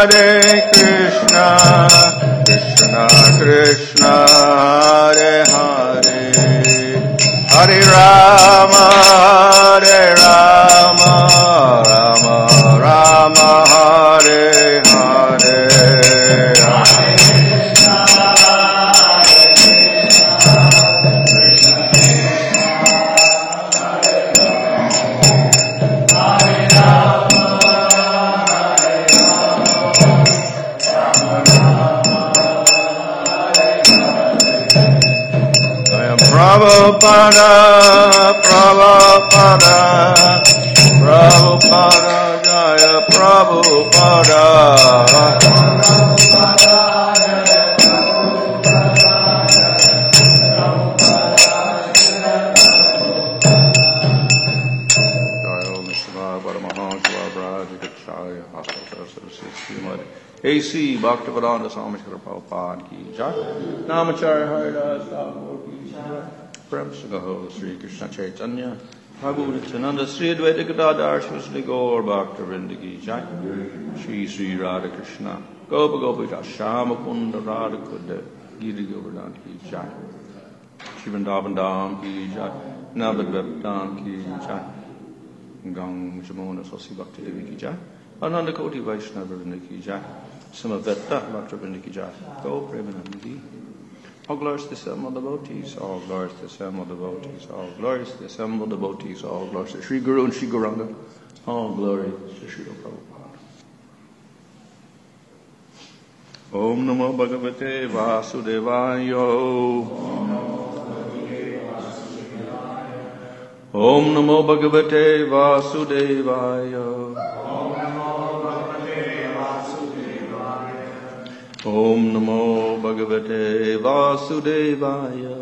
Hare Krishna, Krishna Krishna, Hare Hare, Hare Rama, Hare Rama, Rama Rama, Hare Hare. Prabhupada, Prabhupada, Prabhupada, Jaya Prabhupada. A.C. Bhaktivedanta Swami Srila Prabhupada ki jai. Namacharya Haridas Thakur ki jai. Prem Sagaho Sri Krishna Chaitanya Prabhu Nityananda Sri Advaita Gadadhar Shri Gaur Bhaktivinoda ki jai. Sri Radha Krishna Gopa Gopika Shama Kunda Radha Kunda Giri Govardhan ki jai. Shri Vrindavan Dham ki jai. Navadvip Dham ki jai. Gang Jamuna Sasi Bhakti Devi ki jai. Ananda Koti Vaishnava Vrinda ki jai. Samavetta Bhaktivinoda ki jai. Go Premanandi. All glories to the assembled devotees, all glories to the assembled devotees, all glories to the assembled devotees, all glories to Sri Guru and Sri Gauranga, all glories to Sri Prabhupada. Om Namo Bhagavate Vasudevaya. Om Namo Bhagavate Vasudevaya. Om Namo Bhagavate Vasudevaya.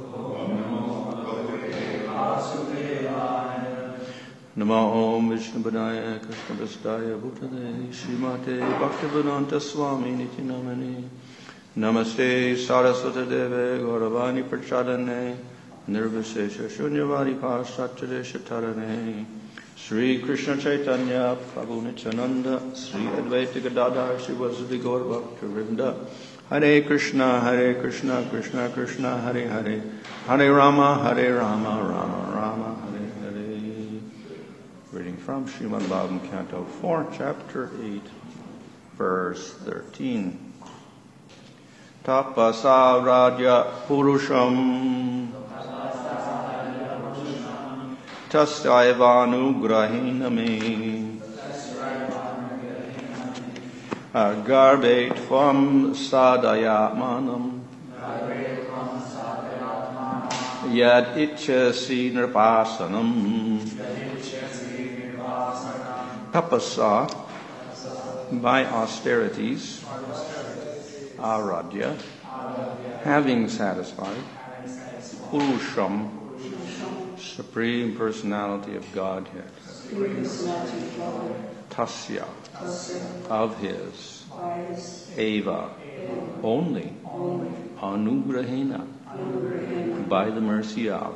Namo Om Vishnupadaya Krishna Vistaya Bhutale Srimate Bhaktivedanta Swami Nityanamani Namaste Saraswati Deve Gauravani Prachadane Nirvishesha Shunyavadi Pasachade Shatarane Sri Krishna Chaitanya Prabhu Nityananda Sri Advaita Gadadhar Sri Vasudhi Gaur Bhaktivinoda Hare Krishna Krishna Krishna Hare Hare Hare Rama Rama Rama Hare Hare. Reading from Srimad Bhagavatam Canto 4 Chapter 8 Verse 13. Tapasa Radya Purusham Tasyaivanu me Garbate Tvam Sadayatmanam Yad Itchasi Nirpasanam Tapasa by austerities Aradya having satisfied Purusham Supreme Personality of Godhead. Tasya, of His. Eva, only. Anugrahena, by the mercy of.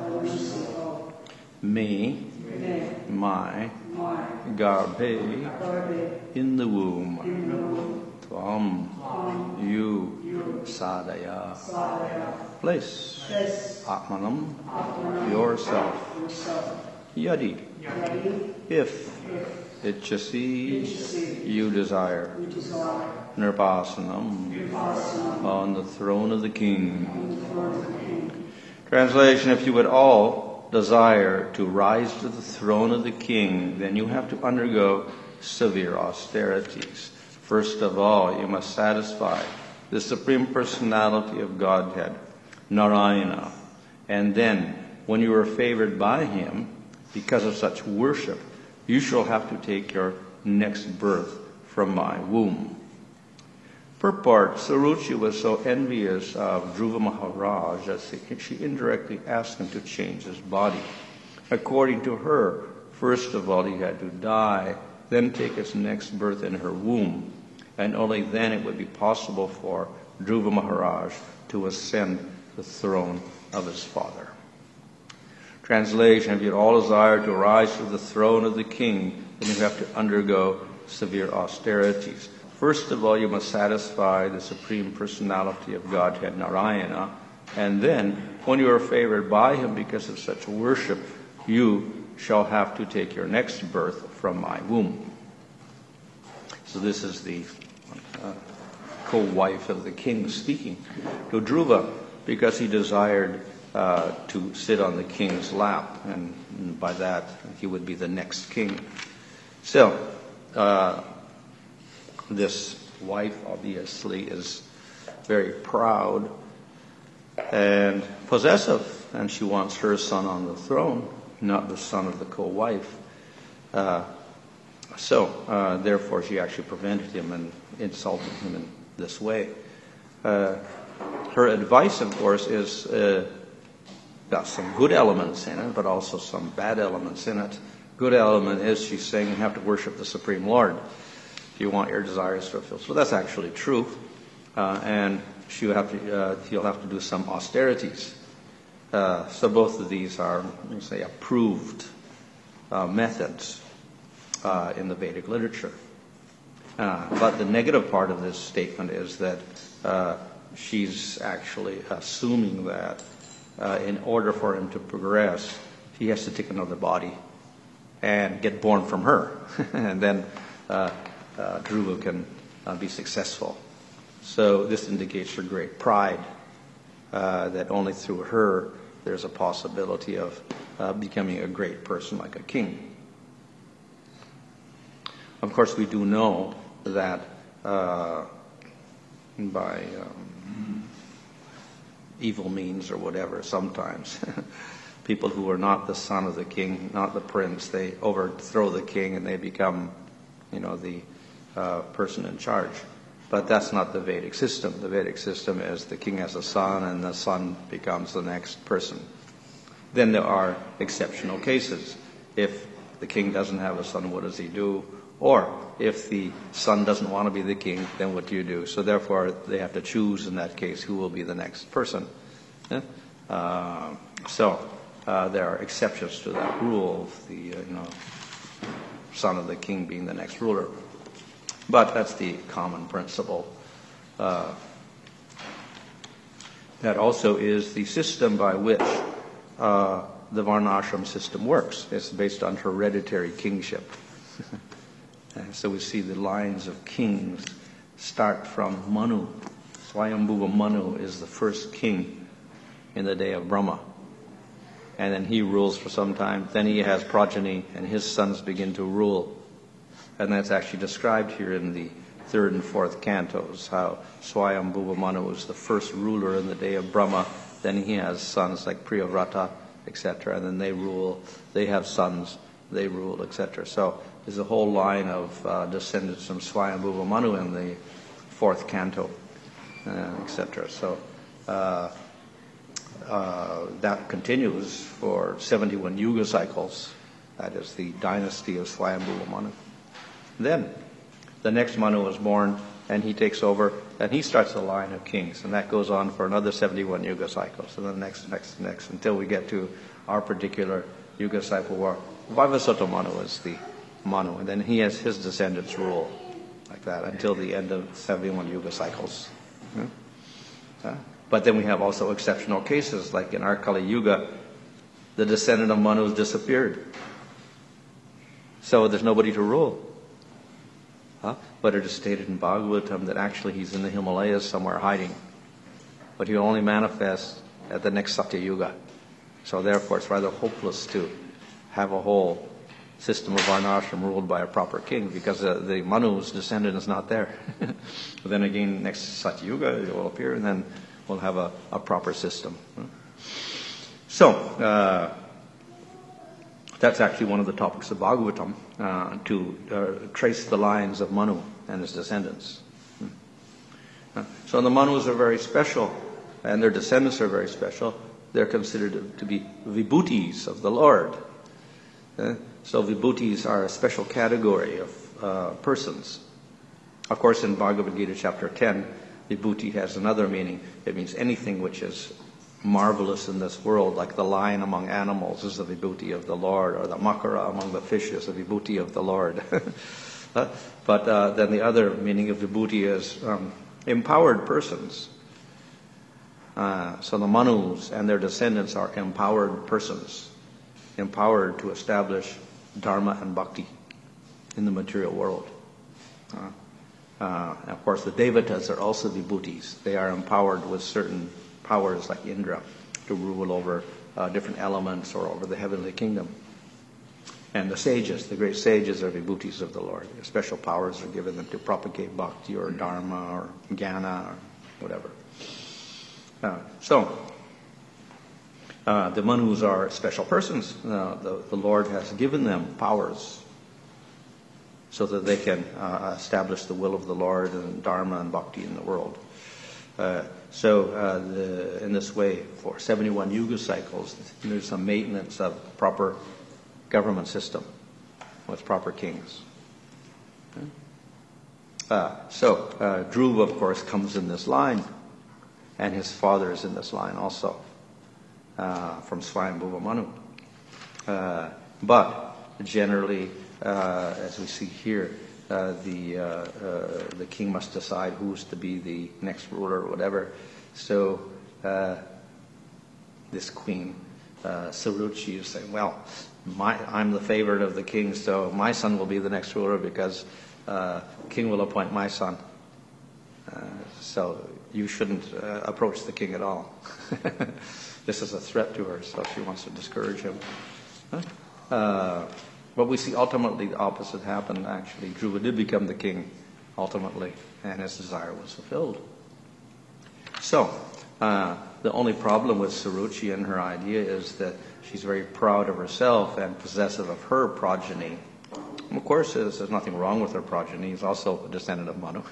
Me, my. Garbhe, in the womb. Tvam, you. Sadaya, place. Atmanam, yourself. Yadi, if. Ichasi, you desire. Nirpasanam, on the throne of the King. Translation: if you would all desire to rise to the throne of the King, then you have to undergo severe austerities. First of all, you must satisfy the Supreme Personality of Godhead, Narayana. And then, when you are favored by Him, because of such worship, you shall have to take your next birth from my womb. Purport: Saruchi was so envious of Dhruva Maharaj that she indirectly asked him to change his body. According to her, first of all he had to die, then take his next birth in her womb, and only then it would be possible for Dhruva Maharaj to ascend the throne of his father. Translation: if you all desire to rise to the throne of the King, then you have to undergo severe austerities. First of all, you must satisfy the Supreme Personality of Godhead, Narayana, and then, when you are favored by him because of such worship, you shall have to take your next birth from my womb. So this is the co-wife of the king speaking to Dhruva, because he desired to sit on the king's lap, and by that he would be the next king. So, this wife obviously is very proud and possessive, and she wants her son on the throne, not the son of the co-wife. Therefore she actually prevented him and insulted him in this way. Her advice, of course, is got some good elements in it, but also some bad elements in it. Good element is she's saying you have to worship the Supreme Lord if you want your desires fulfilled. So that's actually true, and he'll have to do some austerities. So both of these are, say, approved methods in the Vedic literature. But the negative part of this statement is that she's actually assuming that in order for him to progress, he has to take another body and get born from her, and then Dhruva can be successful. So this indicates her great pride, that only through her there's a possibility of becoming a great person like a king. Of course, we do know that by evil means or whatever, sometimes people who are not the son of the king, not the prince, they overthrow the king and they become, the person in charge. But that's not the Vedic system. The Vedic system is the king has a son and the son becomes the next person. Then there are exceptional cases. If the king doesn't have a son, what does he do? Or if the son doesn't want to be the king, then what do you do? So therefore, they have to choose in that case who will be the next person. There are exceptions to that rule of the son of the king being the next ruler. But that's the common principle. That also is the system by which the Varnashram system works. It's based on hereditary kingship. So we see the lines of kings start from Manu. Swayambhuva Manu is the first king in the day of Brahma. And then he rules for some time. Then he has progeny, and his sons begin to rule. And that's actually described here in the 3rd and 4th cantos, how Swayambhuva Manu is the first ruler in the day of Brahma. Then he has sons like Priyavrata, etc. And then they rule. They have sons, they rule, etc. So there's a whole line of descendants from Swayambhuva Manu in the 4th canto, etc. So that continues for 71 yuga cycles. That is the dynasty of Swayambhuva Manu. Then the next Manu is born, and he takes over, and he starts the line of kings, and that goes on for another 71 yuga cycles, and then next, until we get to our particular yuga cycle where Vaivasata Manu is the Manu, and then he has his descendants rule like that until the end of 71 yuga cycles. But then we have also exceptional cases, like in our Kali Yuga, the descendant of Manu has disappeared. So there's nobody to rule. But it is stated in Bhagavatam that actually he's in the Himalayas somewhere hiding. But he'll only manifest at the next Satya Yuga. So therefore it's rather hopeless to have a whole system of Varnashram ruled by a proper king, because the Manu's descendant is not there. But then again, next Satya Yuga it will appear, and then we'll have a proper system. So, that's actually one of the topics of Bhagavatam, to trace the lines of Manu and his descendants. So the Manus are very special, and their descendants are very special. They're considered to be vibhutis of the Lord. So vibhutis are a special category of persons. Of course, in Bhagavad Gita chapter 10, vibhuti has another meaning. It means anything which is marvelous in this world, like the lion among animals is the vibhuti of the Lord, or the makara among the fishes, the vibhuti of the Lord. But then the other meaning of vibhuti is empowered persons. So the Manus and their descendants are empowered persons, empowered to establish dharma and bhakti in the material world. Of course, the Devatas are also vibhutis. They are empowered with certain powers like Indra to rule over different elements or over the heavenly kingdom. And the sages, the great sages, are vibhutis of the Lord. Special powers are given them to propagate bhakti or dharma or jnana or whatever. So the Manus are special persons. The Lord has given them powers so that they can establish the will of the Lord and dharma and bhakti in the world. In this way, for 71 yuga cycles, there's some maintenance of proper government system with proper kings. Dhruva, of course, comes in this line, and his father is in this line also, from Swayambhuva Manu. But generally, as we see here, the king must decide who's to be the next ruler or whatever. So this queen, Suruchi, is saying, well, I'm the favorite of the king, so my son will be the next ruler because king will appoint my son. So you shouldn't approach the king at all. This is a threat to her, so she wants to discourage him. But we see ultimately the opposite happened, actually. Dhruva did become the king, ultimately, and his desire was fulfilled. So, the only problem with Suruchi and her idea is that she's very proud of herself and possessive of her progeny. And of course, there's nothing wrong with her progeny. He's also a descendant of Manu.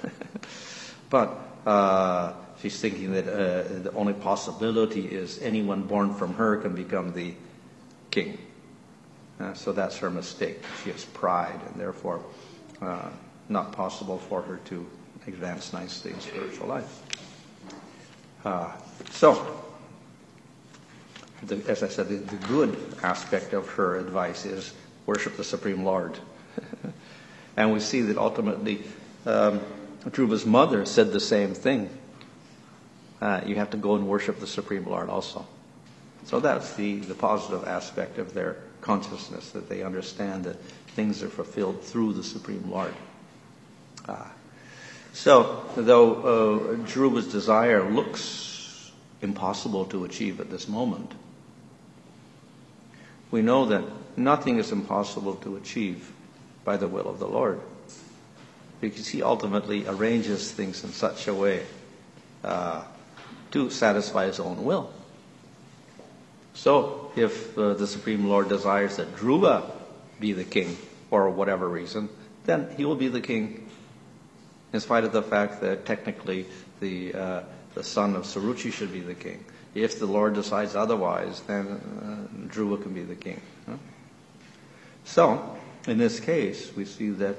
But she's thinking that the only possibility is anyone born from her can become the king. So that's her mistake. She has pride, and therefore not possible for her to advance nicely in spiritual life. As I said, the good aspect of her advice is worship the Supreme Lord. And we see that ultimately Dhruva's mother said the same thing. You have to go and worship the Supreme Lord also. So that's the positive aspect of their consciousness, that they understand that things are fulfilled through the Supreme Lord. So, though Dhruva's desire looks impossible to achieve at this moment, we know that nothing is impossible to achieve by the will of the Lord, because he ultimately arranges things in such a way to satisfy his own will. So, if the Supreme Lord desires that Dhruva be the king, for whatever reason, then he will be the king, in spite of the fact that technically the son of Suruchi should be the king. If the Lord decides otherwise, then Dhruva can be the king. So, in this case, we see that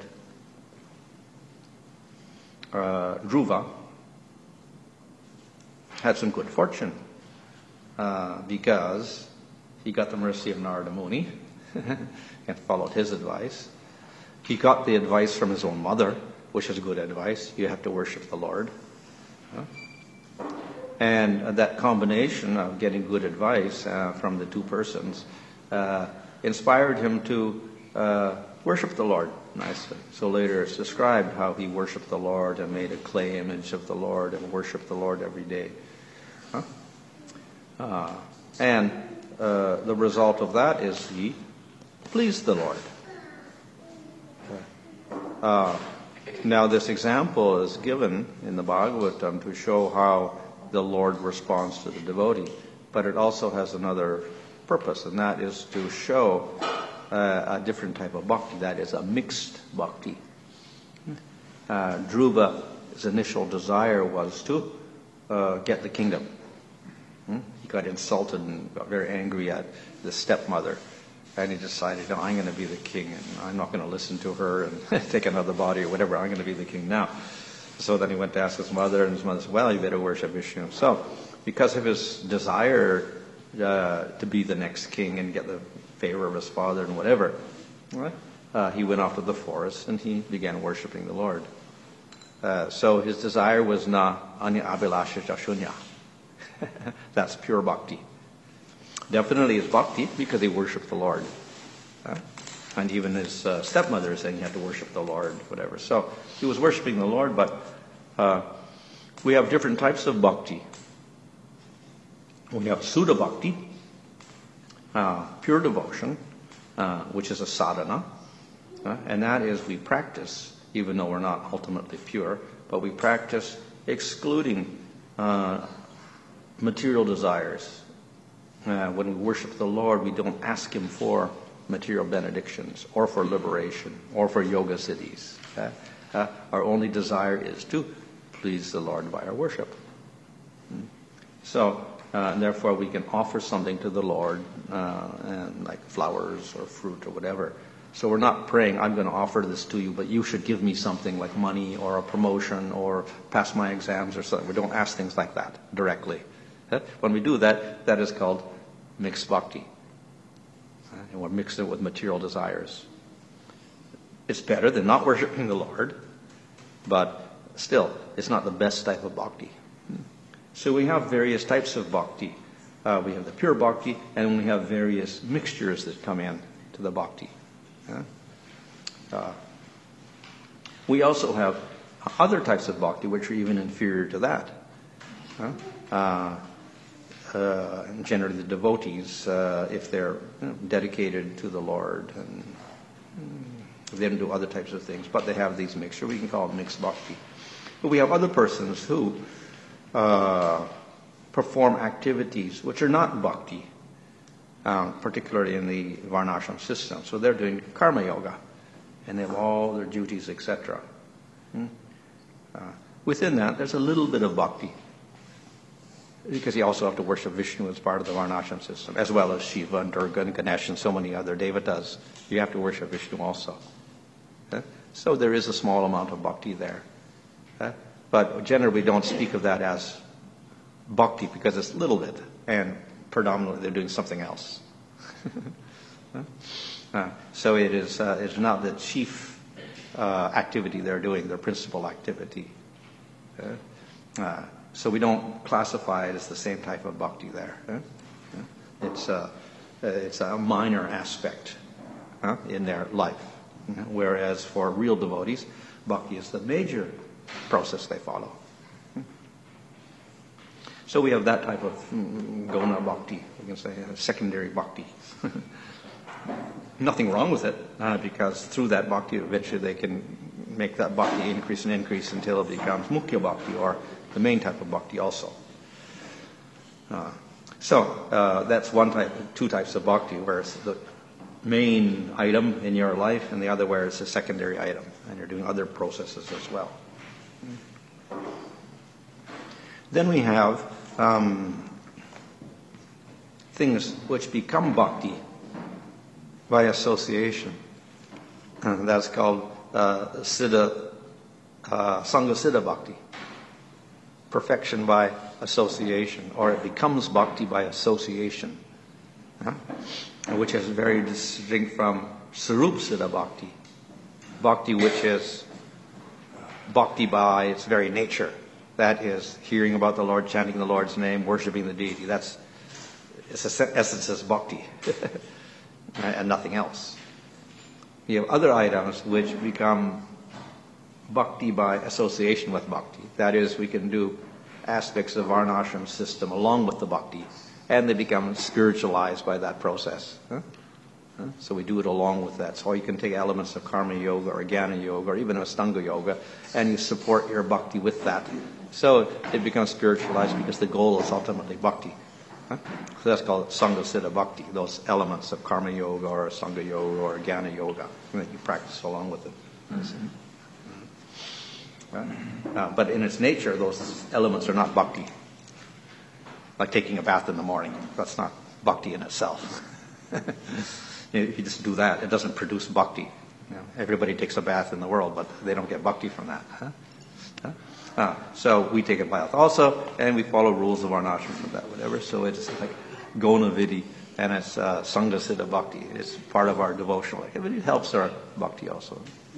Dhruva had some good fortune. Because he got the mercy of Narada Muni and followed his advice. He got the advice from his own mother, which is good advice. You have to worship the Lord. And that combination of getting good advice from the two persons inspired him to worship the Lord nicely. So later it's described how he worshiped the Lord and made a clay image of the Lord and worshiped the Lord every day. And the result of that is he pleased the Lord. Now this example is given in the Bhagavatam to show how the Lord responds to the devotee. But it also has another purpose, and that is to show a different type of bhakti, that is a mixed bhakti. Dhruva's initial desire was to get the kingdom. He got insulted and got very angry at the stepmother. And he decided, no, I'm going to be the king, and I'm not going to listen to her and take another body or whatever. I'm going to be the king now. So then he went to ask his mother, and his mother said, well, you better worship Vishnu. So, because of his desire to be the next king and get the favor of his father and whatever, he went off to the forest and he began worshiping the Lord. So his desire was na anya abhilasha jashunya. That's pure bhakti. Definitely is bhakti because he worshipped the Lord. And even his stepmother is saying he had to worship the Lord, whatever. So he was worshiping the Lord, but we have different types of bhakti. We have Sudha bhakti, pure devotion, which is a sadhana. And that is we practice, even though we're not ultimately pure, but we practice excluding material desires. When we worship the Lord, we don't ask him for material benedictions or for liberation or for yoga siddhis. Our only desire is to please the Lord by our worship. So, therefore, we can offer something to the Lord, and like flowers or fruit or whatever. So we're not praying, I'm going to offer this to you, but you should give me something like money or a promotion or pass my exams or something. We don't ask things like that directly. When we do that, that is called mixed bhakti. And we're mixing it with material desires. It's better than not worshiping the Lord, but still, it's not the best type of bhakti. So we have various types of bhakti. We have the pure bhakti, and we have various mixtures that come in to the bhakti. We also have other types of bhakti which are even inferior to that. And generally the devotees, if they're dedicated to the Lord, and they don't do other types of things, but they have these mixtures, we can call them mixed bhakti. But we have other persons who perform activities which are not bhakti, particularly in the varnashram system. So they're doing karma yoga, and they have all their duties, etc. Within that, there's a little bit of bhakti, because you also have to worship Vishnu as part of the varnashram system, as well as Shiva and Durga and Ganesh and so many other devatas. You have to worship Vishnu also. So there is a small amount of bhakti there. But generally we don't speak of that as bhakti because it's a little bit, and predominantly they're doing something else. So it's not the chief activity they're doing, their principal activity. So we don't classify it as the same type of bhakti there. It's a minor aspect in their life. Whereas for real devotees, bhakti is the major process they follow. So we have that type of gona bhakti, we can say secondary bhakti. Nothing wrong with it, because through that bhakti eventually they can make that bhakti increase and increase until it becomes mukhya bhakti, or the main type of bhakti also. So that's one type, two types of bhakti, where it's the main item in your life, and the other where it's a secondary item, and you're doing other processes as well. Then we have things which become bhakti by association. And that's called Sangha Siddha Bhakti. Perfection by association, or it becomes bhakti by association, which is very distinct from Sarup Siddha Bhakti. Bhakti which is bhakti by its very nature. That is hearing about the Lord, chanting the Lord's name, worshiping the deity. That's its essence is bhakti, and nothing else. You have other items which become bhakti by association with bhakti. That is, we can do aspects of varnashram system along with the bhakti, and they become spiritualized by that process. So we do it along with that. So you can take elements of karma yoga or jnana yoga or even Astanga yoga, and you support your bhakti with that. So it becomes spiritualized because the goal is ultimately bhakti. So that's called Sangha Siddha Bhakti, those elements of karma yoga or Sangha yoga or jnana yoga that you practice along with it. But in its nature, those elements are not bhakti. Like taking a bath in the morning. That's not bhakti in itself. If you just do that, it doesn't produce bhakti. Everybody takes a bath in the world, but they don't get bhakti from that. So we take a bath also, and we follow rules of varnashram for that, whatever. So it's like gona vidi, and it's Sangha Siddha Bhakti. It's part of our devotional activity. It helps our bhakti also.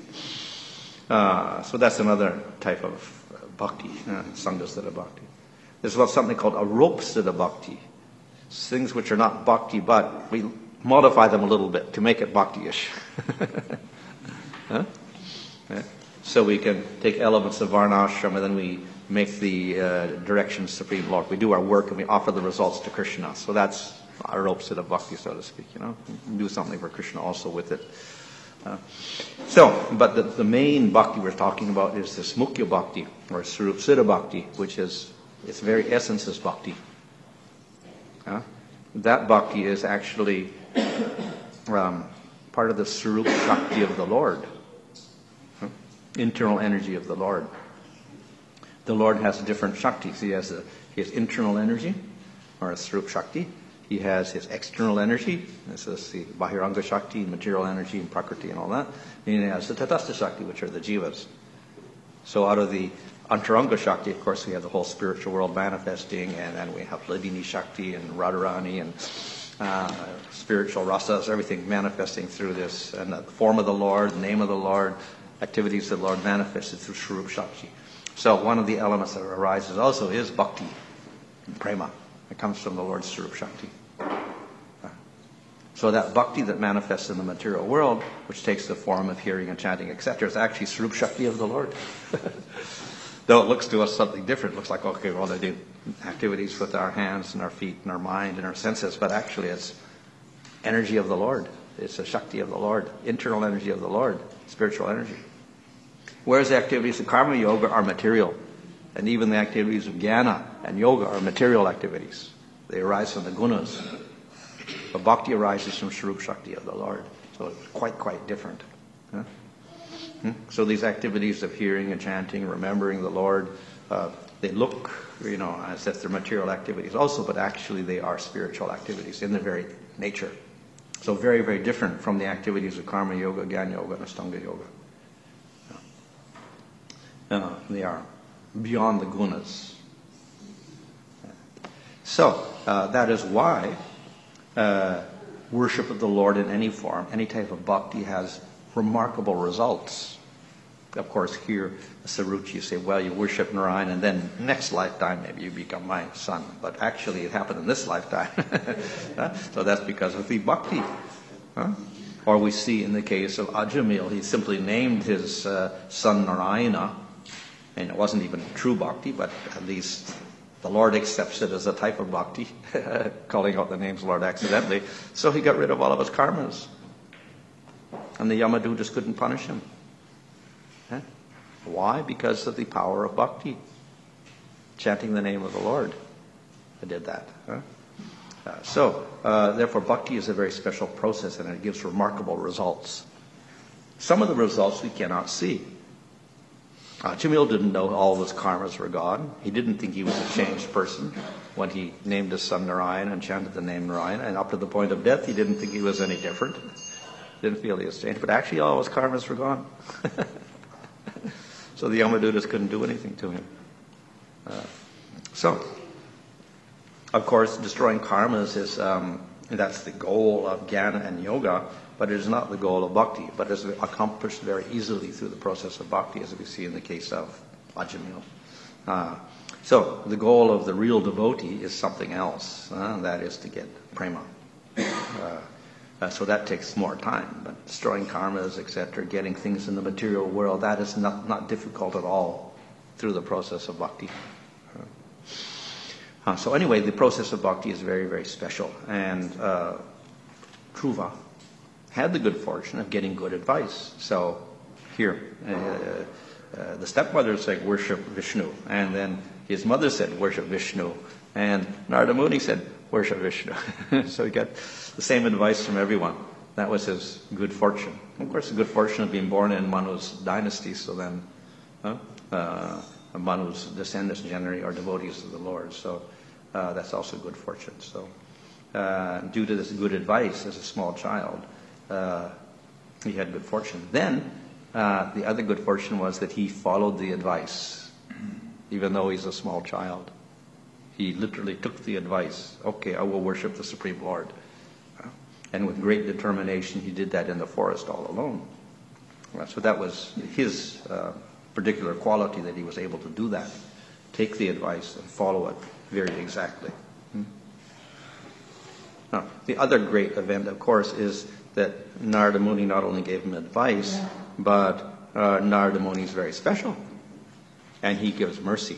So that's another type of bhakti, Sangha Siddha Bhakti. There's something called Arup Siddha Bhakti. It's things which are not bhakti, but we modify them a little bit to make it bhakti-ish. Huh? Yeah. So we can take elements of Varnashram and then we make the directions Supreme Lord. We do our work and we offer the results to Krishna. So that's our Arup Siddha Bhakti, so to speak. Do something for Krishna also with it. But the main bhakti we're talking about is this Mukhya Bhakti, or Swarup Siddha Bhakti, which is, its very essence is bhakti. That bhakti is actually part of the Swarup Shakti of the Lord. Internal energy of the Lord. The Lord has different Shaktis. He has internal energy, or a Swarup Shakti. He has his external energy. This is the Bahiranga Shakti, material energy, and Prakriti and all that. And he has the Tatastha Shakti, which are the Jivas. So out of the Antaranga Shakti, of course, we have the whole spiritual world manifesting, and then we have Hladini Shakti and Radharani and spiritual rasas, everything manifesting through this. And the form of the Lord, the name of the Lord, activities of the Lord manifested through Swarup Shakti. So one of the elements that arises also is bhakti, prema. It comes from the Lord's Swarup Shakti. So that bhakti that manifests in the material world, which takes the form of hearing and chanting, etc., is actually Swarup Shakti of the Lord. Though it looks to us something different. It looks like, okay, well, they do activities with our hands and our feet and our mind and our senses, but actually it's energy of the Lord. It's the Shakti of the Lord, internal energy of the Lord, spiritual energy. Whereas the activities of Karma Yoga are material. And even the activities of Jnana and Yoga are material activities. They arise from the gunas. But bhakti arises from Swarup Shakti of the Lord. So it's quite different. So these activities of hearing and chanting, remembering the Lord, they look, as if they're material activities also, but actually they are spiritual activities in their very nature. So very, very different from the activities of Karma Yoga, Jnana Yoga, and Ashtanga Yoga. They are beyond the gunas. So, that is why worship of the Lord in any form, any type of bhakti has remarkable results. Of course, here, Saruchi, you say, well, you worship Narayan and then next lifetime maybe you become my son. But actually it happened in this lifetime. So that's because of the bhakti. Or we see in the case of Ajamil, he simply named his son Narayana. And it wasn't even true bhakti, but at least the Lord accepts it as a type of bhakti, calling out the names of the Lord accidentally. So he got rid of all of his karmas. And the Yamadutas couldn't punish him. Why? Because of the power of bhakti. Chanting the name of the Lord. I did that. Therefore, bhakti is a very special process and it gives remarkable results. Some of the results we cannot see. Jamil didn't know all of his karmas were gone. He didn't think he was a changed person when he named his son Narayan and chanted the name Narayan. And up to the point of death, he didn't think he was any different. Didn't feel he was changed. But actually, all his karmas were gone. So the Yamadutas couldn't do anything to him. Of course, destroying karmas is that's the goal of Jnana and Yoga. But it is not the goal of bhakti, but is accomplished very easily through the process of bhakti, as we see in the case of Ajamil. So the goal of the real devotee is something else, that is to get prema. So that takes more time, but destroying karmas, etc., getting things in the material world, that is not difficult at all through the process of bhakti. So anyway, the process of bhakti is very, very special. And Dhruva had the good fortune of getting good advice. So here, the stepmother said, worship Vishnu. And then his mother said, worship Vishnu. And Narada Muni said, worship Vishnu. So he got the same advice from everyone. That was his good fortune. Of course, the good fortune of being born in Manu's dynasty, so then Manu's descendants generally are devotees of the Lord. So that's also good fortune. So due to this good advice as a small child, he had good fortune. Then the other good fortune was that he followed the advice, even though he's a small child. He literally took the advice. Okay, I will worship the Supreme Lord. And with great determination, he did that in the forest all alone. So that was his particular quality, that he was able to do that. Take the advice and follow it very exactly. Now, the other great event, of course, is that Narada Muni not only gave him advice, but Narada Muni is very special, and he gives mercy.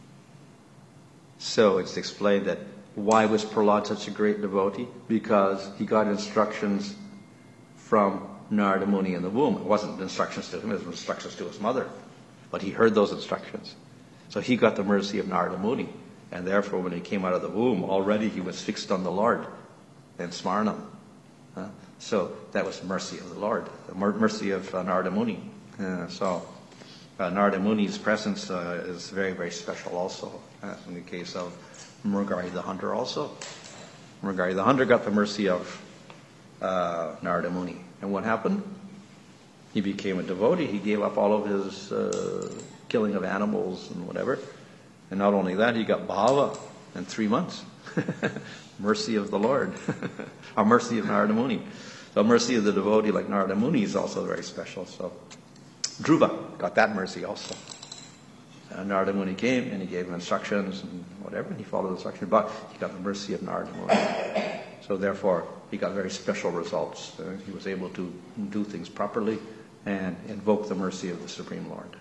So it's explained that why was Prahlad such a great devotee? Because he got instructions from Narada Muni in the womb. It wasn't instructions to him, it was instructions to his mother. But he heard those instructions. So he got the mercy of Narada Muni. And therefore, when he came out of the womb, already he was fixed on the Lord in Smarnam. So that was mercy of the Lord, the mercy of Narada Muni. So Narada Muni's presence is very, very special also. In the case of Mrugari the hunter also. Mrugari the hunter got the mercy of Narada Muni. And what happened? He became a devotee. He gave up all of his killing of animals and whatever. And not only that, he got bhava in 3 months. Mercy of the Lord. Or mercy of Narada Muni. So mercy of the devotee like Narada Muni is also very special. So Dhruva got that mercy also. Narada Muni came and he gave him instructions and whatever, and he followed the instructions, but he got the mercy of Narada Muni. So therefore, he got very special results. He was able to do things properly and invoke the mercy of the Supreme Lord.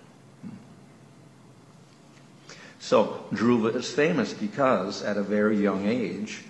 So Dhruva is famous because at a very young age,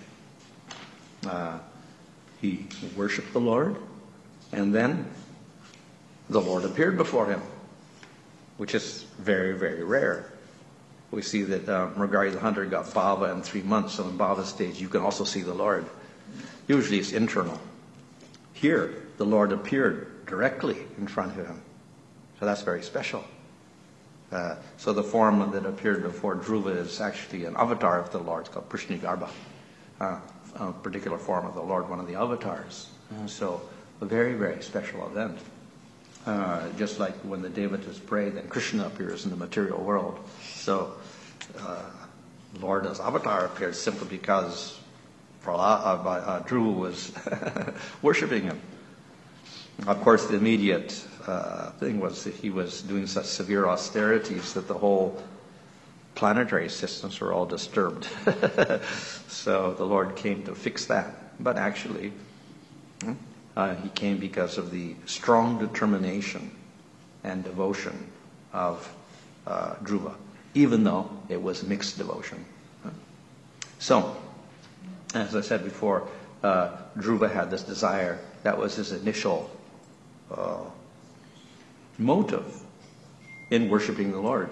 he worshipped the Lord, and then the Lord appeared before him, which is very, very rare. We see that Mrugari the hunter got bhava in 3 months, so in bhava stage you can also see the Lord. Usually it's internal. Here, the Lord appeared directly in front of him. So that's very special. So the form that appeared before Dhruva is actually an avatar of the Lord. It's called Prishnigarbha, a particular form of the Lord, one of the avatars. So a very, very special event. Just like when the Devatas pray, then Krishna appears in the material world. So Lord as avatar appeared simply because Dhruva was worshipping him. Of course, the immediate thing was that he was doing such severe austerities that the whole planetary systems were all disturbed. So the Lord came to fix that. But actually, he came because of the strong determination and devotion of Dhruva, even though it was mixed devotion. So, as I said before, Dhruva had this desire. That was his initial motive in worshiping the Lord,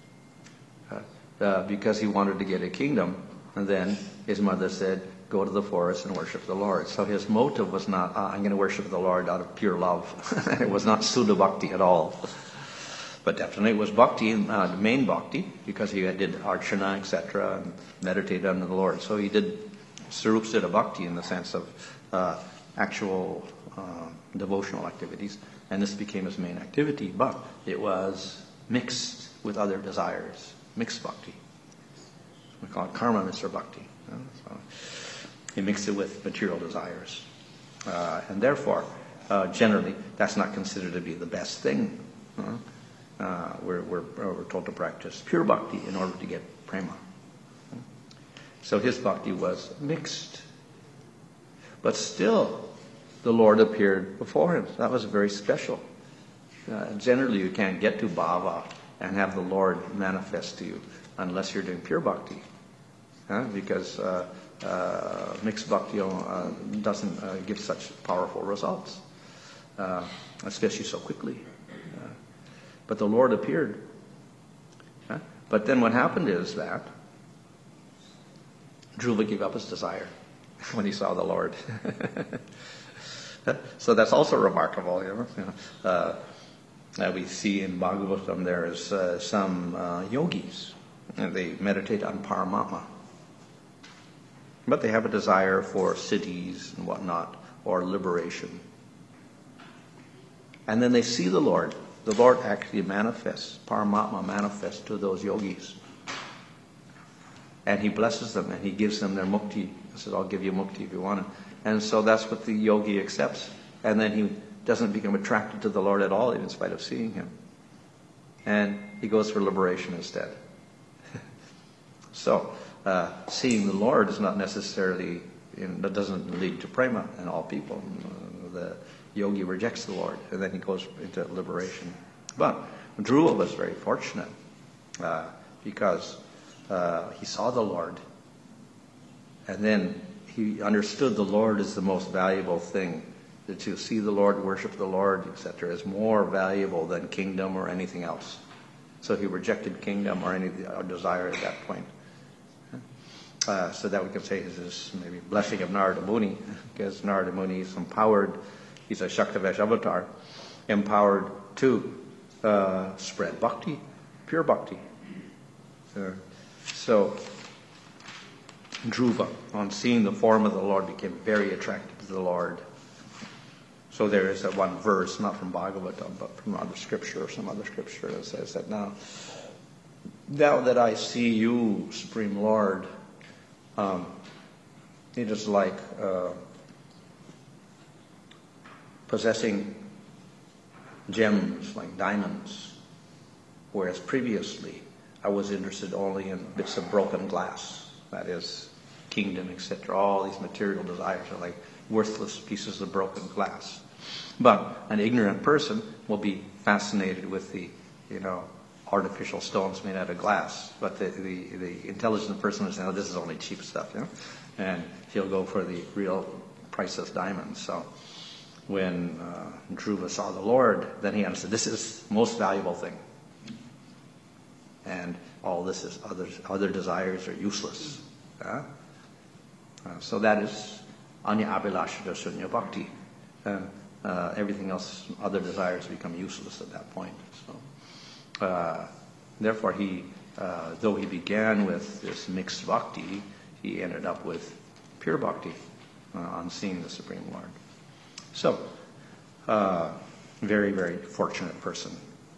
because he wanted to get a kingdom. And then his mother said, go to the forest and worship the Lord. So his motive was not, I'm going to worship the Lord out of pure love. It was not Sudha Bhakti at all. But definitely it was Bhakti, the main Bhakti, because he did Archana, etc., and meditated under the Lord. So he did Sarup Siddha Bhakti in the sense of actual devotional activities. And this became his main activity. But it was mixed with other desires. Mixed Bhakti. We call it Karma Mr. Bhakti. So he mixed it with material desires. And therefore, generally, that's not considered to be the best thing. We're told to practice pure bhakti in order to get prema. So his bhakti was mixed. But still, the Lord appeared before him. So that was very special. Generally, you can't get to bhava and have the Lord manifest to you unless you're doing pure bhakti. Because mixed bhakti doesn't give such powerful results, especially so quickly. But the Lord appeared. But then what happened is that Dhruva gave up his desire when he saw the Lord. So that's also remarkable. We see in Bhagavatam there is some yogis, and they meditate on Paramatma. But they have a desire for cities and whatnot, or liberation. And then they see the Lord. The Lord actually manifests, Paramatma manifests to those yogis. And he blesses them and he gives them their mukti. He says, I'll give you mukti if you want it. And so that's what the yogi accepts. And then he doesn't become attracted to the Lord at all, in spite of seeing him. And he goes for liberation instead. So, seeing the Lord is not necessarily, that doesn't lead to prema in all people. The yogi rejects the Lord, and then he goes into liberation. But Dhruva was very fortunate because he saw the Lord, and then he understood the Lord is the most valuable thing. That to see the Lord, worship the Lord, etc., is more valuable than kingdom or anything else. So he rejected kingdom or any desire at that point. So that we can say is this maybe blessing of Narada Muni, because Narada Muni is empowered. He's a Shaktavesh avatar, empowered to spread bhakti, pure bhakti. So Dhruva, on seeing the form of the Lord, became very attracted to the Lord. So there is that one verse, not from Bhagavatam, but from other scripture or some other scripture that says that now that I see you, Supreme Lord, it is like possessing gems like diamonds, whereas previously I was interested only in bits of broken glass, that is, kingdom, etc. All these material desires are like worthless pieces of broken glass. But an ignorant person will be fascinated with the, artificial stones made out of glass. But the intelligent person will say, oh, this is only cheap stuff, and he'll go for the real priceless diamonds. So when Dhruva saw the Lord, then he understood this is the most valuable thing. And all this is other desires are useless. So that is anya abhilashita sunya bhakti. Everything else, other desires become useless at that point. So, therefore, he, though he began with this mixed bhakti, he ended up with pure bhakti on seeing the Supreme Lord. So, very, very fortunate person.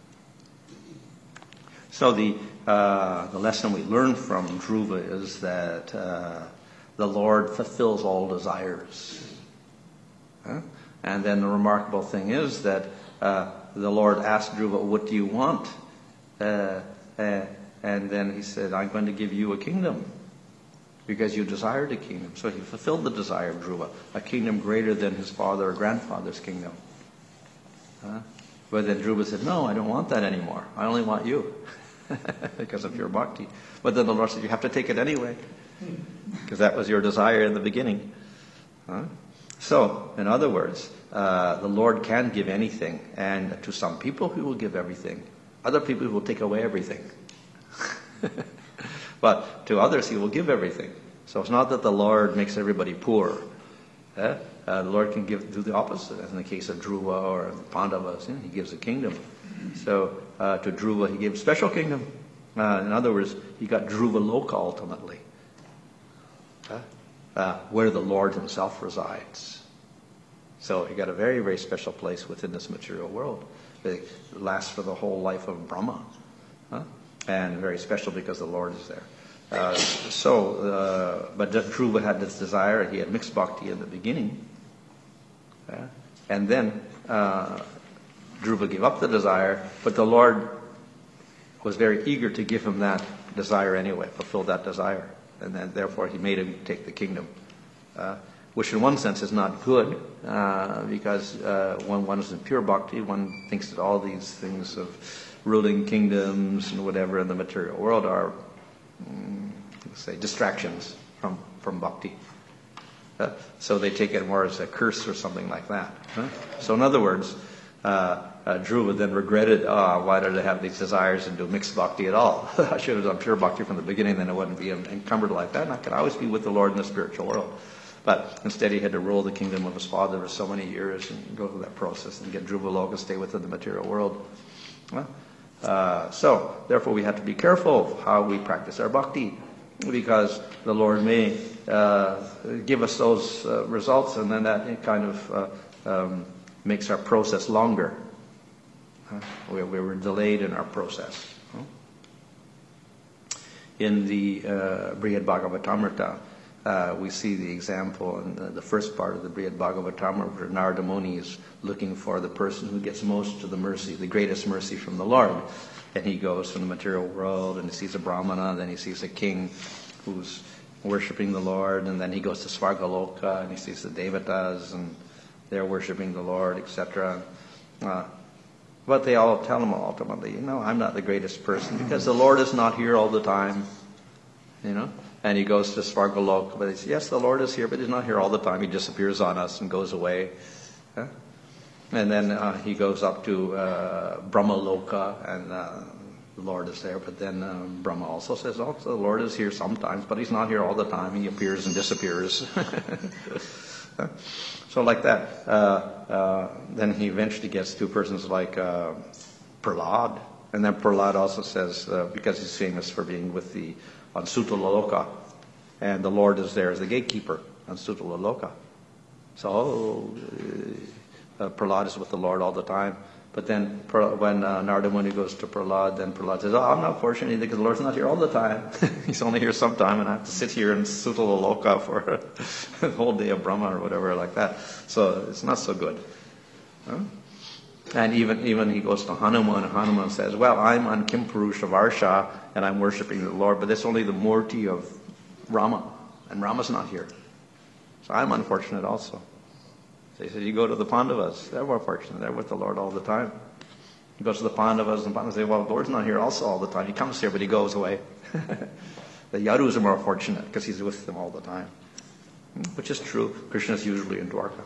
So the lesson we learn from Dhruva is that the Lord fulfills all desires. And then the remarkable thing is that the Lord asked Dhruva, what do you want? And then he said, I'm going to give you a kingdom because you desired a kingdom. So he fulfilled the desire of Dhruva, a kingdom greater than his father or grandfather's kingdom. But then Dhruva said, no, I don't want that anymore. I only want you because of your bhakti. But then the Lord said, you have to take it anyway because that was your desire in the beginning. So, in other words, the Lord can give anything, and to some people he will give everything. Other people he will take away everything. But to others he will give everything. So it's not that the Lord makes everybody poor. The Lord can do the opposite. As in the case of Dhruva or the Pandavas, he gives a kingdom. So to Dhruva he gave a special kingdom. In other words, he got Dhruva Loka ultimately. Where the Lord himself resides. So he got a very, very special place within this material world. It lasts for the whole life of Brahma. And very special because the Lord is there. But Dhruva had this desire. He had mixed bhakti in the beginning. And then Dhruva gave up the desire, but the Lord was very eager to give him that desire anyway, fulfill that desire. And then, therefore, he made him take the kingdom, which in one sense is not good, because when one is in pure bhakti, one thinks that all these things of ruling kingdoms and whatever in the material world are, say, distractions from bhakti. So they take it more as a curse or something like that. So in other words, Dhruva then regretted, why did I have these desires and do mixed bhakti at all? I should have done pure bhakti from the beginning, then it wouldn't be encumbered like that, and I could always be with the Lord in the spiritual world. But instead he had to rule the kingdom of his father for so many years and go through that process and get Dhruva Loka, stay within the material world. So, therefore we have to be careful how we practice our bhakti, because the Lord may give us those results, and then that kind of makes our process longer. We were delayed in our process. In the Brihad Bhagavatamrita, we see the example in the first part of the Brihad Bhagavatam where Narada Muni is looking for the person who gets most of the mercy, the greatest mercy from the Lord. And he goes from the material world and he sees a Brahmana, and then he sees a king who's worshipping the Lord, and then he goes to Svargaloka and he sees the Devatas and they're worshipping the Lord, etc. But they all tell him ultimately, I'm not the greatest person because the Lord is not here all the time, And he goes to Svargaloka, but he says, yes, the Lord is here, but he's not here all the time. He disappears on us and goes away. And then he goes up to Brahmaloka, and the Lord is there. But then Brahma also says, the Lord is here sometimes, but he's not here all the time. He appears and disappears. So like that. Then he eventually gets to persons like Prahlad. And then Prahlad also says, because he's famous for being on Sutalaloka, and the Lord is there as the gatekeeper on Sutalaloka. So Prahlad is with the Lord all the time. But then when Narada Muni goes to Prahlad, then Prahlad says, I'm not fortunate because the Lord's not here all the time. He's only here sometime, and I have to sit here in Sutalaloka for the whole day of Brahma or whatever like that. So it's not so good. And even he goes to Hanuman, and Hanuman says, I'm on Kimpurusha Varsha, and I'm worshiping the Lord, but it's only the Murti of Rama, and Rama's not here. So I'm unfortunate also. So he said, you go to the Pandavas, they're more fortunate, they're with the Lord all the time. He goes to the Pandavas, and the Pandavas say, the Lord's not here also all the time. He comes here, but he goes away. The Yadus are more fortunate, because he's with them all the time. Which is true. Krishna's usually in Dwarka.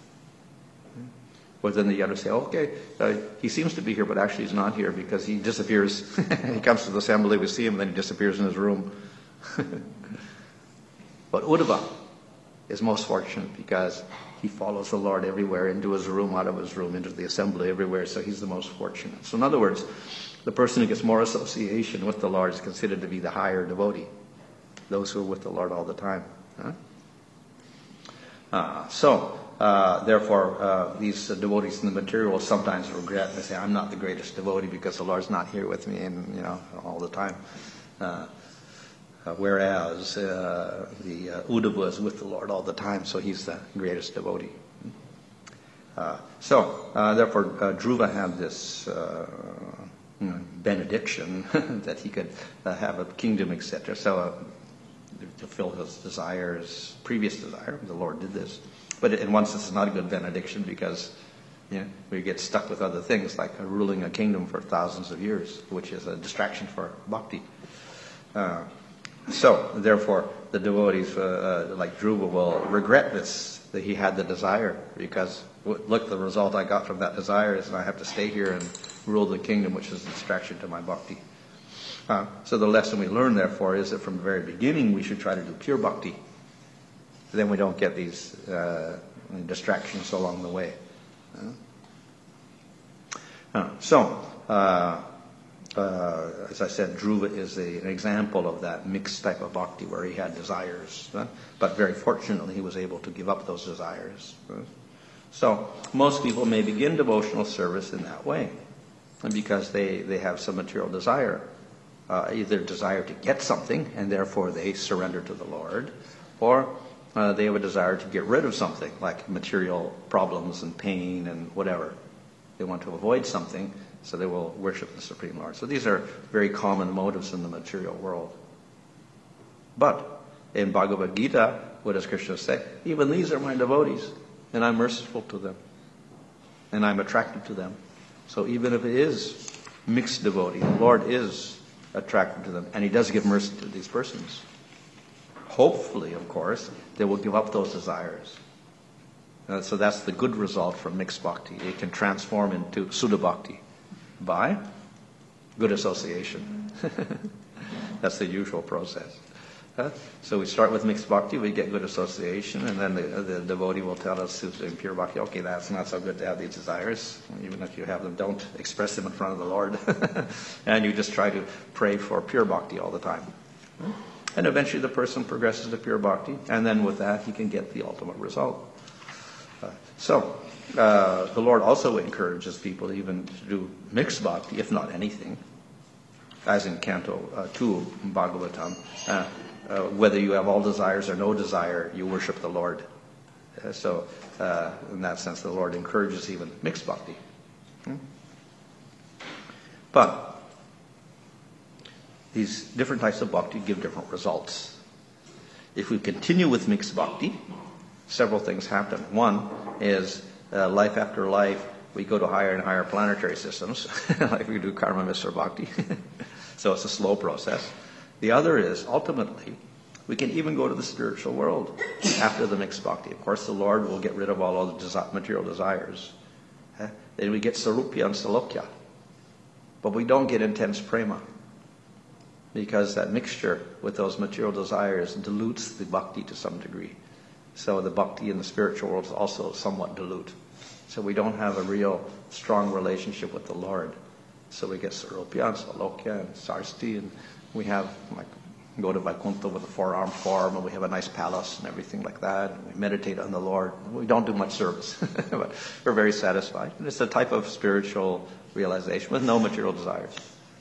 But then the Yadus say, he seems to be here, but actually he's not here because he disappears. He comes to the assembly, we see him, then he disappears in his room. But Uddhava is most fortunate because he follows the Lord everywhere, into his room, out of his room, into the assembly, everywhere, so he's the most fortunate. So in other words, the person who gets more association with the Lord is considered to be the higher devotee, those who are with the Lord all the time. Therefore, these devotees in the material will sometimes regret and they say, I'm not the greatest devotee because the Lord's not here with me and all the time. Whereas the Uddhava is with the Lord all the time, so he's the greatest devotee. Therefore, Dhruva had this benediction that he could have a kingdom, etc. So to fill his desires, previous desire, the Lord did this. But in one sense, it's not a good benediction because we get stuck with other things like ruling a kingdom for thousands of years, which is a distraction for bhakti. Therefore, the devotees like Dhruva will regret this, that he had the desire, because look, the result I got from that desire is I have to stay here and rule the kingdom, which is a distraction to my bhakti. So the lesson we learn, therefore, is that from the very beginning we should try to do pure bhakti. Then we don't get these distractions along the way. As I said, Dhruva is an example of that mixed type of bhakti where he had desires. But very fortunately, he was able to give up those desires. So most people may begin devotional service in that way, because they have some material desire. Either desire to get something, and therefore they surrender to the Lord, or they have a desire to get rid of something, like material problems and pain and whatever. They want to avoid something, so they will worship the Supreme Lord. So these are very common motives in the material world. But in Bhagavad Gita, what does Krishna say? Even these are my devotees, and I'm merciful to them, and I'm attracted to them. So even if it is mixed devotee, the Lord is attracted to them, and he does give mercy to these persons. Hopefully, of course, they will give up those desires. So that's the good result from mixed bhakti. It can transform into Sudha bhakti by good association. That's the usual process. So we start with mixed bhakti, we get good association, and then the devotee will tell us in pure bhakti, okay, that's not so good to have these desires. Even if you have them, don't express them in front of the Lord. And you just try to pray for pure bhakti all the time. And eventually the person progresses to pure bhakti, and then with that he can get the ultimate result. The Lord also encourages people even to do mixed bhakti, if not anything, as in Canto 2 Bhagavatam. whether you have all desires or no desire, you worship the Lord. So in that sense, the Lord encourages even mixed bhakti. But these different types of bhakti give different results. If we continue with mixed bhakti, several things happen. One is life after life, we go to higher and higher planetary systems, like we do karma Mr. Bhakti. So it's a slow process. The other is, ultimately, we can even go to the spiritual world after the mixed bhakti. Of course, the Lord will get rid of all the material desires. Then we get sarupya and salokya. But we don't get intense prema, because that mixture with those material desires dilutes the bhakti to some degree. So the bhakti in the spiritual world is also somewhat dilute. So we don't have a real strong relationship with the Lord. So we get sarupya and salokya and sarsti, and we have, like, go to Vaikuntha with a four-armed form, and we have a nice palace and everything like that. And we meditate on the Lord. We don't do much service, but we're very satisfied. And it's a type of spiritual realization with no material desires.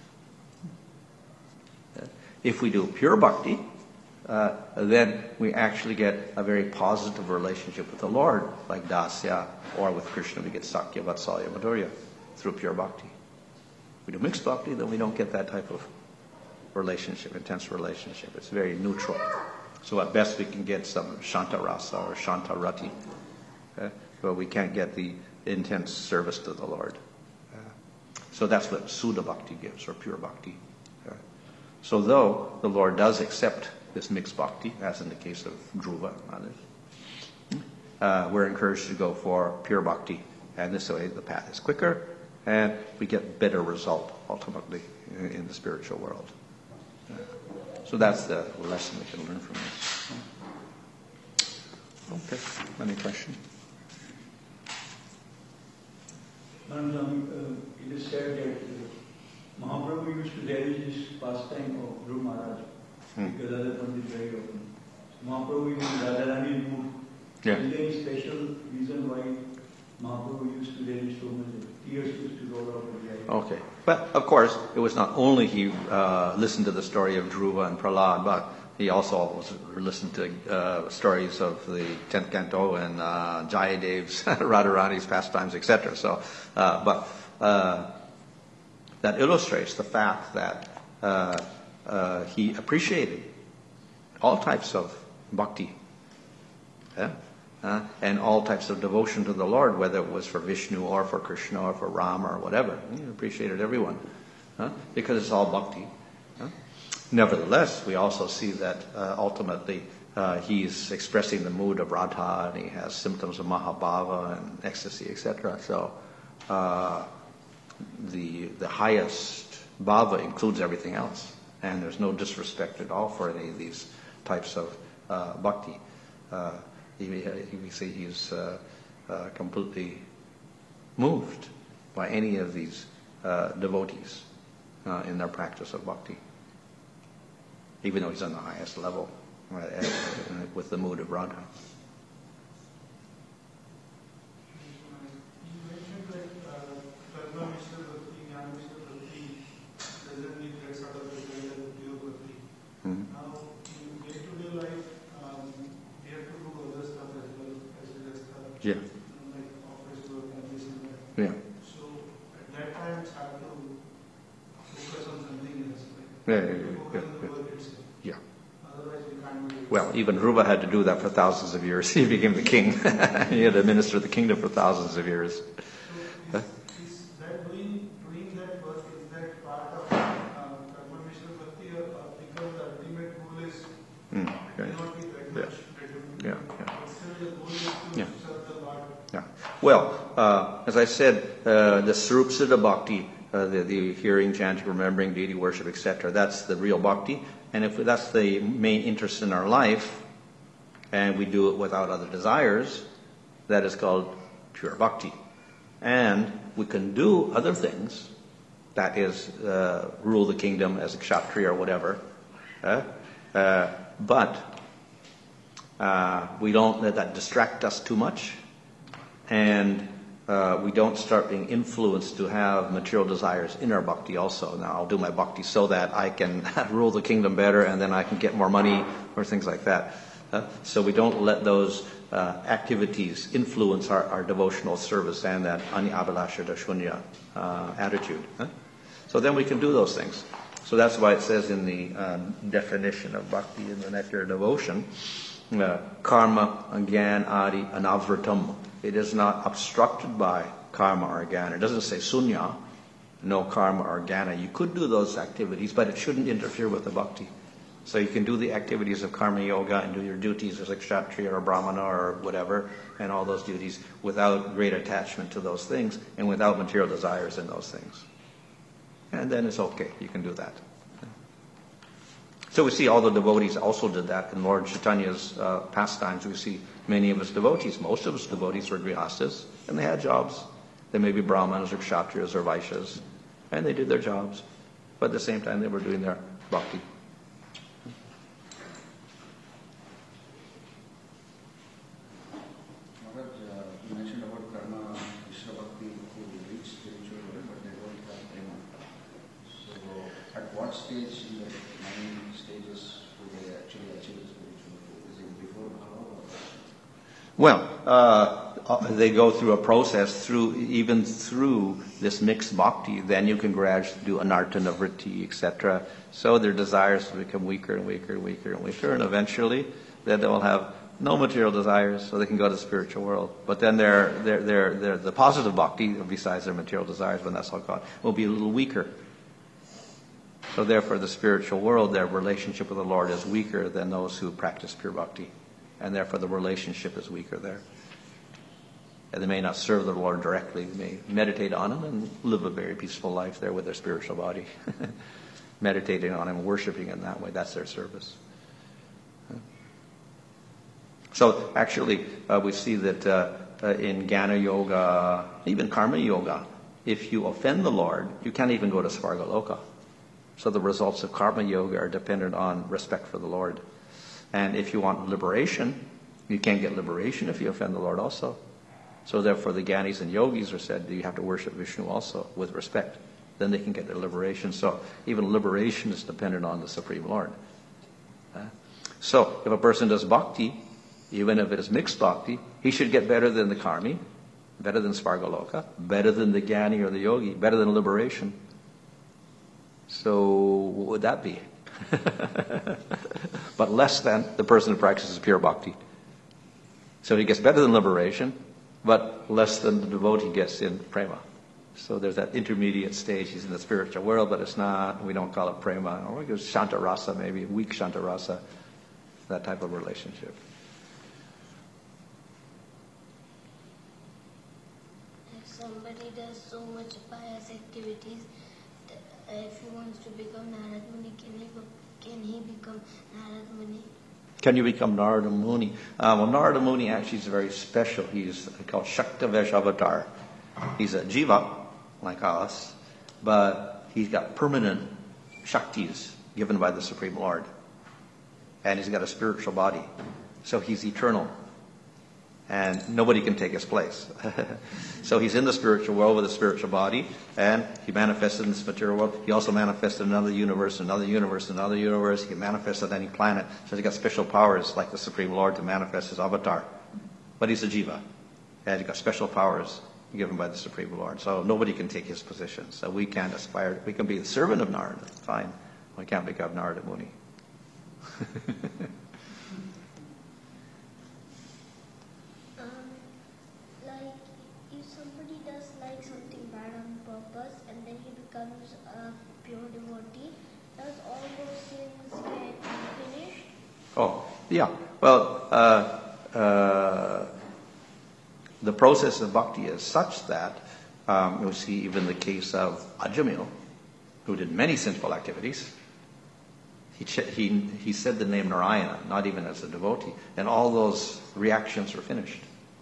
If we do pure bhakti, then we actually get a very positive relationship with the Lord, like dasya, or with Krishna we get sakya, vatsalya, madhurya, through pure bhakti. If we do mixed bhakti, then we don't get that type of relationship, intense relationship. It's very neutral. So at best we can get some shanta rasa or shanta rati, but we can't get the intense service to the Lord. So that's what Suddha bhakti gives, or pure bhakti. So though the Lord does accept this mixed bhakti, as in the case of Dhruva and others, we're encouraged to go for pure bhakti, and this way the path is quicker, and we get better result ultimately in the spiritual world. So that's the lesson we can learn from this. Okay, any question? It is said that Mahaprabhu used to relish this pastime of Dhruv Maharaj because other Pandit very often. Mahaprabhu used Radharani moved. Yeah. Is there any special reason why Mahaprabhu used to relish so much? Tears used to roll out of his eyes. Okay. But of course, it was not only he listened to the story of Dhruva and Prahlad, but he also listened to stories of the 10th canto and Jayadev's, Radharani's pastimes, etc. So, that illustrates the fact that he appreciated all types of bhakti, and all types of devotion to the Lord, whether it was for Vishnu or for Krishna or for Rama or whatever. He appreciated everyone, because it's all bhakti. Nevertheless, we also see that ultimately he's expressing the mood of Radha, and he has symptoms of Mahabhava and ecstasy, etc. So the highest bhava includes everything else, and there's no disrespect at all for any of these types of bhakti. We see he's completely moved by any of these devotees in their practice of bhakti, even though he's on the highest level with the mood of Radha. Yeah. Yeah. So at that time it's hard to focus on something else. Yeah. Otherwise we can't do it. Well, even Dhruva had to do that for thousands of years. He became the king. He had to administer the kingdom for thousands of years. So is that doing that work, is that part of Karma Mishra Bhakti, or because the ultimate goal is may not be that much determined. Yeah. But still the goal is to serve the Lord. Yeah. Well, as I said, the Sarup Siddha Bhakti, the hearing, chanting, remembering, deity worship, etc., that's the real bhakti. And if that's the main interest in our life, and we do it without other desires, that is called pure bhakti. And we can do other things, that is, rule the kingdom as a kshatriya or whatever, but we don't let that distract us too much, and we don't start being influenced to have material desires in our bhakti also. Now, I'll do my bhakti so that I can rule the kingdom better and then I can get more money or things like that. So we don't let those activities influence our devotional service and that ani-abhilasha dashunya attitude. So then we can do those things. So that's why it says in the definition of bhakti in the Nectar of Devotion, karma, gyan, adi, anavratam. It is not obstructed by karma or jnana. It doesn't say sunya, no karma or jnana. You could do those activities, but it shouldn't interfere with the bhakti. So you can do the activities of karma yoga and do your duties as a kshatriya or brahmana or whatever, and all those duties without great attachment to those things and without material desires in those things. And then it's okay. You can do that. So we see all the devotees also did that in Lord Chaitanya's pastimes. We see many of his devotees, most of his devotees were grihastas, and they had jobs. They may be brahmanas or kshatriyas or vaishyas, and they did their jobs. But at the same time, they were doing their bhakti. You mentioned about karma, Krishna bhakti, who reach spiritual level, but they don't have prema. So, at what stage in the 9 stages do they actually achieve the spiritual level? Is it before bhava or Well, they go through a process even through this mixed bhakti. Then you can gradually do anartana vritti, etc. So their desires will become weaker and weaker and weaker and weaker, and eventually then they will have no material desires, so they can go to the spiritual world. But then the positive bhakti, besides their material desires, when that's all gone, will be a little weaker. So therefore, the spiritual world, their relationship with the Lord is weaker than those who practice pure bhakti, and therefore the relationship is weaker there. And they may not serve the Lord directly; they may meditate on Him and live a very peaceful life there with their spiritual body, meditating on Him, worshiping in that way. That's their service. So actually, we see that in Jnana Yoga, even Karma Yoga, if you offend the Lord, you can't even go to Svargaloka. So the results of Karma Yoga are dependent on respect for the Lord. And if you want liberation, you can't get liberation if you offend the Lord also. So therefore the Jnanis and Yogis are said, you have to worship Vishnu also with respect. Then they can get their liberation. So even liberation is dependent on the Supreme Lord. So if a person does bhakti, even if it is mixed bhakti, he should get better than the karmi, better than Svargaloka, better than the Jnani or the Yogi, better than liberation. So what would that be? But less than the person who practices pure bhakti. So he gets better than liberation, but less than the devotee gets in prema. So there's that intermediate stage. He's in the spiritual world, but it's not, we don't call it prema. Or it's shanta rasa, maybe, weak shanta rasa, that type of relationship. Somebody does so much pious activities, if he wants to become Narad Muni, can he become Narad Muni? Can you become Narada Muni? Well, Narada Muni actually is very special. He's called Shaktavesh Avatar. He's a jiva, like us, but he's got permanent shaktis given by the Supreme Lord. And he's got a spiritual body. So he's eternal. And nobody can take his place. So he's in the spiritual world with a spiritual body, and he manifested in this material world. He also manifested in another universe, another universe, another universe. He can manifest on any planet. So he's got special powers like the Supreme Lord to manifest his avatar. But he's a jiva, and he's got special powers given by the Supreme Lord. So nobody can take his position. So we can't aspire. We can be the servant of Narada, fine. We can't become Narada Muni. Becomes a pure devotee, does all those things get finished? Oh, yeah. Well, the process of bhakti is such that you see even the case of Ajamil, who did many sinful activities. He said the name Narayana, not even as a devotee, and all those reactions were finished.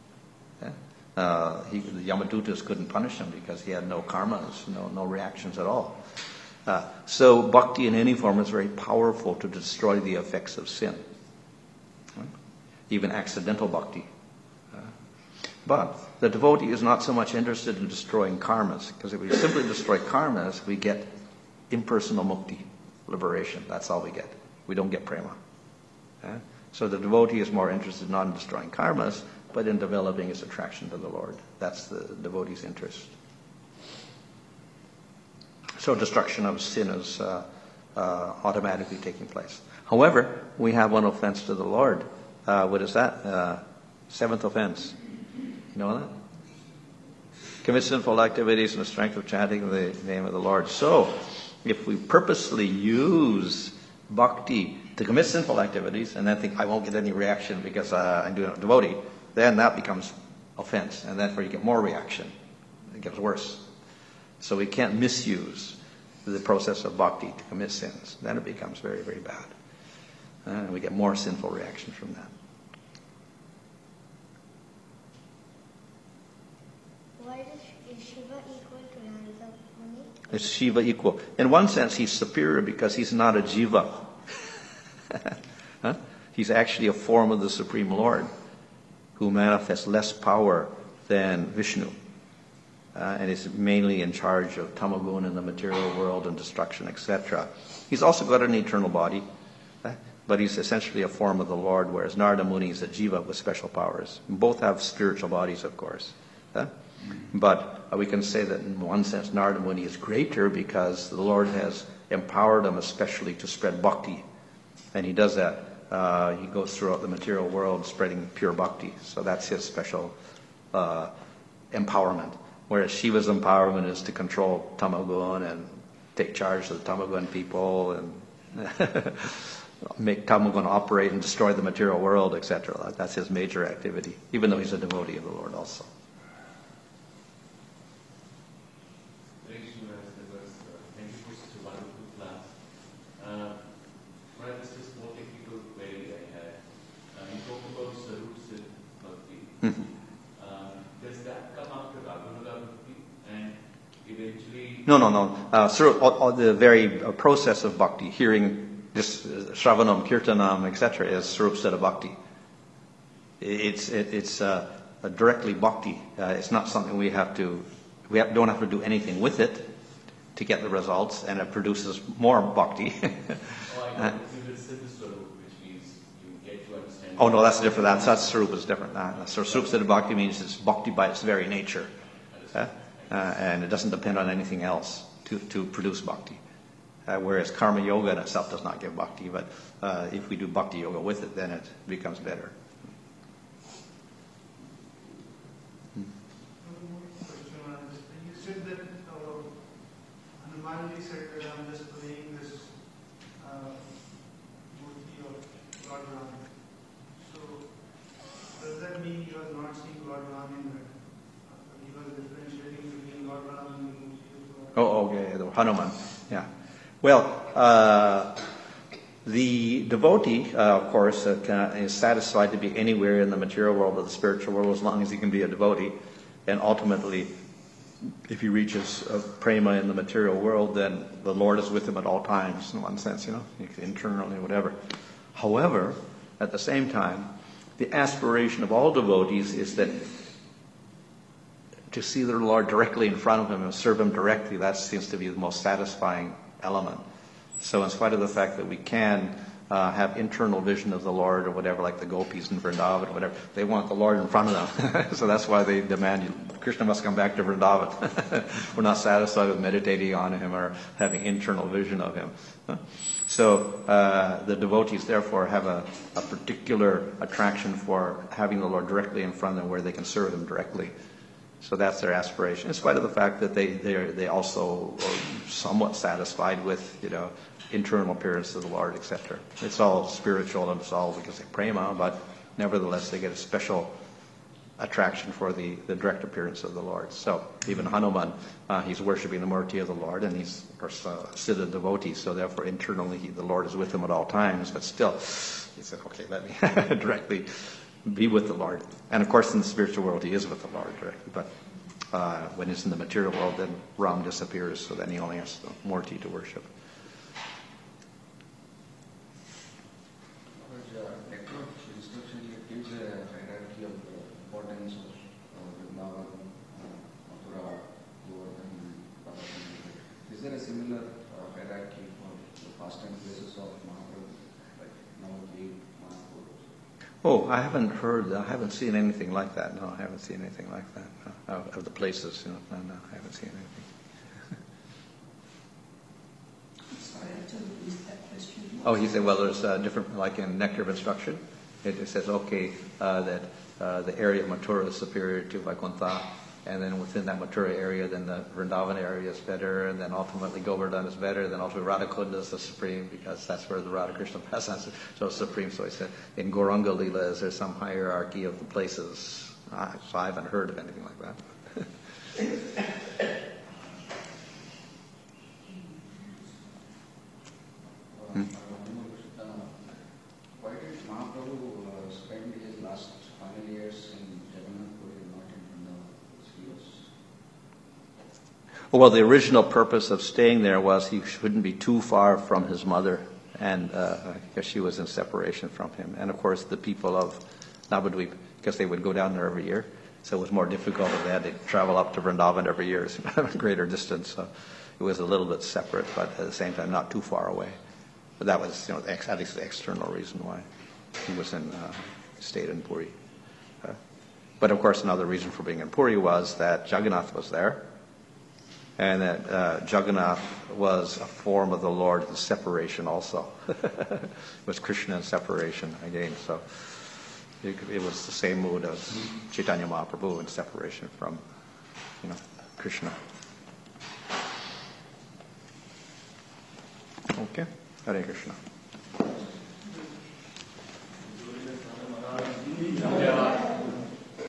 The Yamadutas couldn't punish him because he had no karmas, no reactions at all. So bhakti in any form is very powerful to destroy the effects of sin. Even accidental bhakti. But the devotee is not so much interested in destroying karmas, because if we simply destroy karmas, we get impersonal mukti, liberation. That's all we get. We don't get prema. So the devotee is more interested not in destroying karmas, but in developing his attraction to the Lord. That's the devotee's interest. So destruction of sin is automatically taking place. However, we have one offense to the Lord. What is that? Seventh offense. You know that? Commit sinful activities in the strength of chanting the name of the Lord. So, if we purposely use bhakti to commit sinful activities and then think, I won't get any reaction because I'm doing a devotee, then that becomes offense. And therefore you get more reaction. It gets worse. So we can't misuse the process of bhakti to commit sins. Then it becomes very, very bad. And we get more sinful reaction from that. Why is Shiva equal to Narada Muni? Is Shiva equal? In one sense, he's superior because he's not a jiva. He's actually a form of the Supreme Lord who manifests less power than Vishnu. And is mainly in charge of tamagun in the material world and destruction, etc. He's also got an eternal body, but he's essentially a form of the Lord, whereas Narada Muni is a jiva with special powers. Both have spiritual bodies, of course. But we can say that in one sense Narada Muni is greater because the Lord has empowered him especially to spread bhakti. And he does that. He goes throughout the material world spreading pure bhakti. So that's his special empowerment. Whereas Shiva's empowerment is to control tamagun and take charge of the tamagun people and make tamagun operate and destroy the material world, etc. That's his major activity, even though he's a devotee of the Lord also. Does that come after Raghunaga Bhakti and eventually? No. So the very process of bhakti, hearing this Shravanam, Kirtanam, etc., is Sarup Siddha Bhakti. It's directly bhakti. It's not something we don't have to do anything with it to get the results, and it produces more bhakti. I know. Which means you get to understand. Oh no, that's different. That's Sarupa is different. Sarup Siddha Bhakti means it's bhakti by its very nature, and it doesn't depend on anything else to produce bhakti. Whereas karma yoga in itself does not give bhakti, but if we do bhakti yoga with it, then it becomes better. You said that Hanumanji said that I'm just playing this murti of Lord Ram. So does that mean you are not seeing Lord Ram in that? You are differentiating between Lord Ram and the murti of Lord Ram? Okay, the Hanuman. Yeah. Well, the devotee, of course, is satisfied to be anywhere in the material world or the spiritual world as long as he can be a devotee. And ultimately, if he reaches prema in the material world, then the Lord is with him at all times, in one sense, internally, whatever. However, at the same time, the aspiration of all devotees is that to see their Lord directly in front of him and serve him directly, that seems to be the most satisfying element. So in spite of the fact that we can have internal vision of the Lord or whatever, like the gopis in Vrindavan or whatever, they want the Lord in front of them. So that's why they demand Krishna must come back to Vrindavan. We're not satisfied with meditating on him or having internal vision of him. So the devotees therefore have a particular attraction for having the Lord directly in front of them where they can serve him directly. So that's their aspiration, in spite of the fact that they also are somewhat satisfied with, internal appearance of the Lord, etc. It's all spiritual and it's all because of prema, but nevertheless they get a special attraction for the direct appearance of the Lord. So even Hanuman, he's worshiping the Murti of the Lord, and he's of course a Siddha devotee, so therefore internally the Lord is with him at all times, but still he said, okay, let me directly be with the Lord. And of course in the spiritual world he is with the Lord directly, but when he's in the material world then Ram disappears, so then he only has the Murti to worship. Instruction gives a hierarchy of importance of particular hierarchy for the pastime places of Mahaprabhu, like Navadvip, Manapur? Oh, I haven't seen anything like that. No, I haven't seen anything like that. No, of the places, no, I haven't seen anything. Sorry, I totally missed that question. Oh, he said, well, there's different, like in Nectar of Instruction, it says, okay, that the area of Mathura is superior to Vaikuntha, and then within that Mathura area, then the Vrindavan area is better, and then ultimately Govardhan is better, then ultimately Radhakunda is the supreme, because that's where the Radhakrishna pastimes are so supreme. So he said, in Gauranga Lila, is there some hierarchy of the places? So I haven't heard of anything like that. Why did Mahaprabhu spend his last final years in Jagannath Puri and not in Vrindavan? Well, the original purpose of staying there was he shouldn't be too far from his mother, and because she was in separation from him. And of course, the people of Navadvip, because they would go down there every year, so it was more difficult if they had to travel up to Vrindavan every year. It's a greater distance, so it was a little bit separate, but at the same time, not too far away. But that was, at least the external reason why he was stayed in Puri. But of course, another reason for being in Puri was that Jagannath was there, and that Jagannath was a form of the Lord in separation also. It was Krishna in separation again, so it was the same mood as Chaitanya Mahaprabhu in separation from, Krishna. Okay, Hare Krishna.